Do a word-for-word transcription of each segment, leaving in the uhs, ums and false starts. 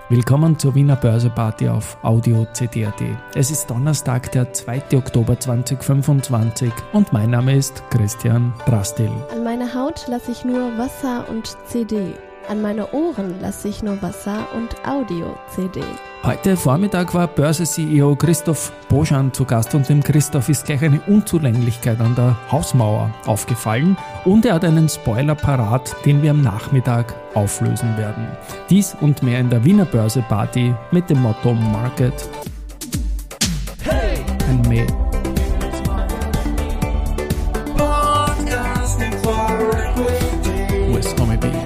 Willkommen zur Wiener Börseparty auf Audio C D Punkt A T. Es ist Donnerstag, der zweiten Oktober zweitausendfünfundzwanzig und mein Name ist Christian Drastil. An meine Haut lasse ich nur Wasser und C D. An meine Ohren lasse ich nur Wasser und Audio-C D. Heute Vormittag war Börse-C E O Christoph Boschan zu Gast und dem Christoph ist gleich eine Unzulänglichkeit an der Hausmauer aufgefallen und er hat einen Spoiler parat, den wir am Nachmittag auflösen werden. Dies und mehr in der Wiener Börse-Party mit dem Motto Market Hey! and Me. With Tommy B.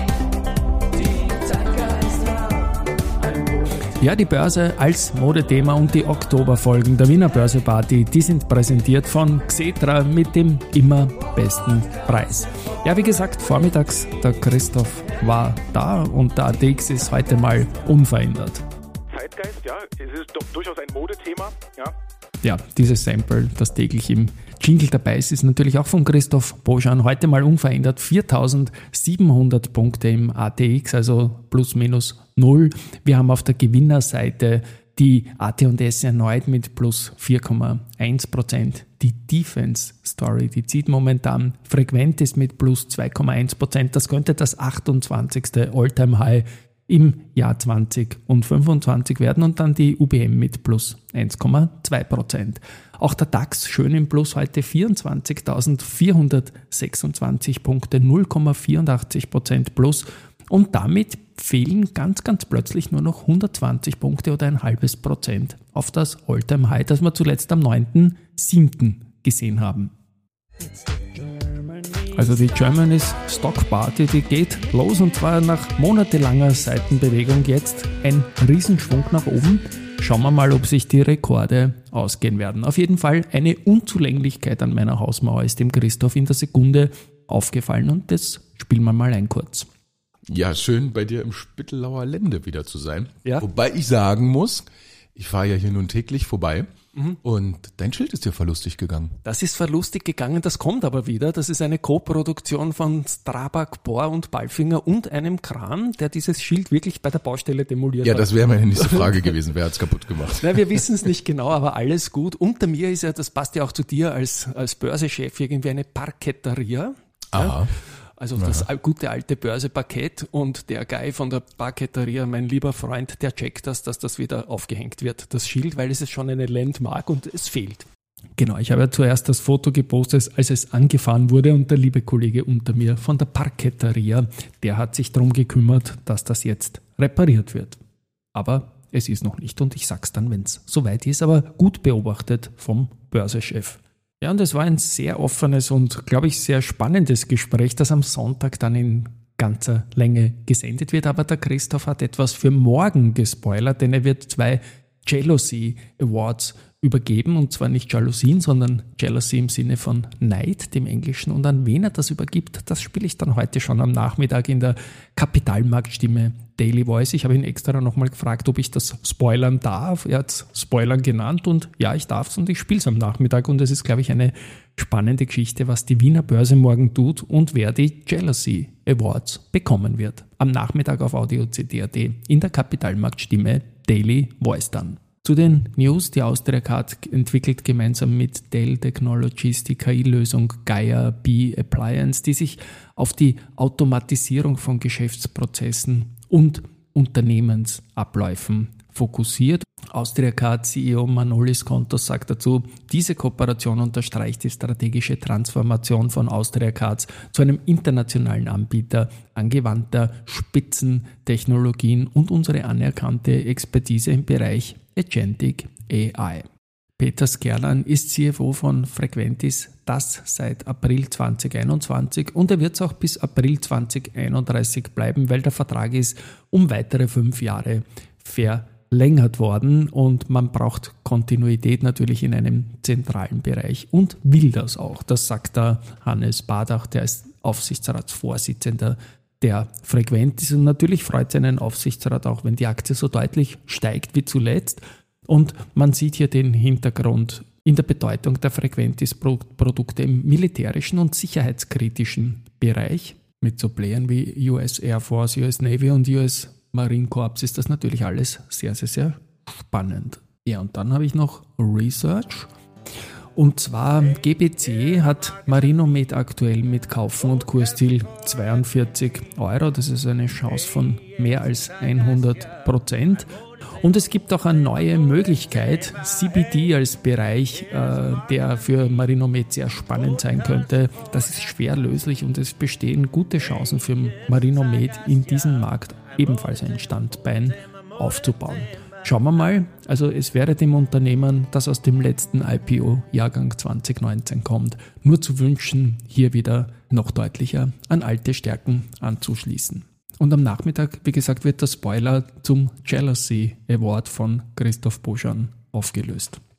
Ja, die Börse als Modethema und die Oktoberfolgen der Wiener Börseparty, die sind präsentiert von Xetra mit dem immer besten Preis. Ja, wie gesagt, vormittags, der Christoph war da und der A T X ist heute mal unverändert. Zeitgeist, ja, es ist doch durchaus ein Modethema, ja. Ja, dieses Sample, das täglich im Jingle dabei ist, ist natürlich auch von Christoph Boschan. Heute mal unverändert viertausendsiebenhundert Punkte im A T X, also plus minus null. Wir haben auf der Gewinnerseite die A T und S erneut mit plus vier Komma eins Prozent. Die Defense Story, die zieht momentan frequent ist mit plus zwei Komma eins Prozent. Das könnte das achtundzwanzigste All-Time-High im Jahr zwanzig fünfundzwanzig werden und dann die U B M mit plus eins Komma zwei Prozent. Auch der DAX schön im Plus heute vierundzwanzigtausendvierhundertsechsundzwanzig Punkte, null Komma vierundachtzig Prozent plus und damit fehlen ganz, ganz plötzlich nur noch hundertzwanzig Punkte oder ein halbes Prozent auf das All-Time-High, das wir zuletzt am neunten siebten gesehen haben. Also die Germany's Stock Party, die geht los und zwar nach monatelanger Seitenbewegung jetzt ein Riesenschwung nach oben. Schauen wir mal, ob sich die Rekorde ausgehen werden. Auf jeden Fall eine Unzulänglichkeit an meiner Hausmauer ist dem Christoph in der Sekunde aufgefallen und das spielen wir mal ein kurz. Ja, schön bei dir im Spittelauer Lände wieder zu sein. Ja. Wobei ich sagen muss, ich fahre ja hier nun täglich vorbei. Mhm. Und dein Schild ist dir verlustig gegangen. Das ist verlustig gegangen, das kommt aber wieder. Das ist eine Co-Produktion von Strabag, Bohr und Palfinger und einem Kran, der dieses Schild wirklich bei der Baustelle demoliert ja, hat. Ja, das wäre meine nächste Frage gewesen. Wer hat's kaputt gemacht? Na, wir wissen es nicht genau, aber alles gut. Unter mir ist ja, das passt ja auch zu dir als, als Börsechef, irgendwie eine Parketteria. Aha. Ja? Also das Aha. gute alte Börseparkett und der Guy von der Parketteria, mein lieber Freund, der checkt das, dass das wieder aufgehängt wird, das Schild, weil es ist schon eine Landmark und es fehlt. Genau, ich habe ja zuerst das Foto gepostet, als es angefahren wurde und der liebe Kollege unter mir von der Parketteria, der hat sich darum gekümmert, dass das jetzt repariert wird. Aber es ist noch nicht und ich sag's dann, wenn es soweit ist, aber gut beobachtet vom Börsechef. Ja, und es war ein sehr offenes und, glaube ich, sehr spannendes Gespräch, das am Sonntag dann in ganzer Länge gesendet wird. Aber der Christoph hat etwas für morgen gespoilert, denn er wird zwei Jealousy Awards übergeben. Und zwar nicht Jalousien, sondern Jealousy im Sinne von Neid, dem Englischen. Und an wen er das übergibt, das spiele ich dann heute schon am Nachmittag in der Kapitalmarktstimme Daily Voice. Ich habe ihn extra nochmal gefragt, ob ich das spoilern darf. Er hat es Spoilern genannt und ja, ich darf es und ich spiele es am Nachmittag. Und es ist, glaube ich, eine spannende Geschichte, was die Wiener Börse morgen tut und wer die Jealousy Awards bekommen wird. Am Nachmittag auf Audio C D Punkt A T in der Kapitalmarktstimme Daily Voice dann. Zu den News, die Austria Card entwickelt gemeinsam mit Dell Technologies die K I-Lösung Gaia B Appliance, die sich auf die Automatisierung von Geschäftsprozessen und Unternehmensabläufen fokussiert. Austria Card C E O Manolis Kontos sagt dazu, diese Kooperation unterstreicht die strategische Transformation von Austria Cards zu einem internationalen Anbieter angewandter Spitzentechnologien und unsere anerkannte Expertise im Bereich Agentic A I. Peter Skerlan ist C F O von Frequentis, das seit April zweitausendeinundzwanzig und er wird es auch bis April zweitausendeinunddreißig bleiben, weil der Vertrag ist um weitere fünf Jahre verlängert worden und man braucht Kontinuität natürlich in einem zentralen Bereich und will das auch. Das sagt der Hannes Badach, der ist Aufsichtsratsvorsitzender der Frequentis und natürlich freut sich einen Aufsichtsrat auch, wenn die Aktie so deutlich steigt wie zuletzt. Und man sieht hier den Hintergrund in der Bedeutung der Frequentis-Produkte im militärischen und sicherheitskritischen Bereich mit so Playern wie U S Air Force, U S Navy und U S Marienkorps ist das natürlich alles sehr, sehr, sehr spannend. Ja, und dann habe ich noch Research. Und zwar G B C hat Marinomed aktuell mit Kaufen und Kursziel zweiundvierzig Euro. Das ist eine Chance von mehr als hundert Prozent. Und es gibt auch eine neue Möglichkeit, C B D als Bereich, äh, der für Marinomed sehr spannend sein könnte. Das ist schwer löslich und es bestehen gute Chancen für Marinomed in diesem Markt ebenfalls ein Standbein aufzubauen. Schauen wir mal, also es wäre dem Unternehmen, das aus dem letzten I P O-Jahrgang zwanzig neunzehn kommt, nur zu wünschen, hier wieder noch deutlicher an alte Stärken anzuschließen. Und am Nachmittag, wie gesagt, wird der Spoiler zum Jealousy Award von Christoph Boschan aufgelöst.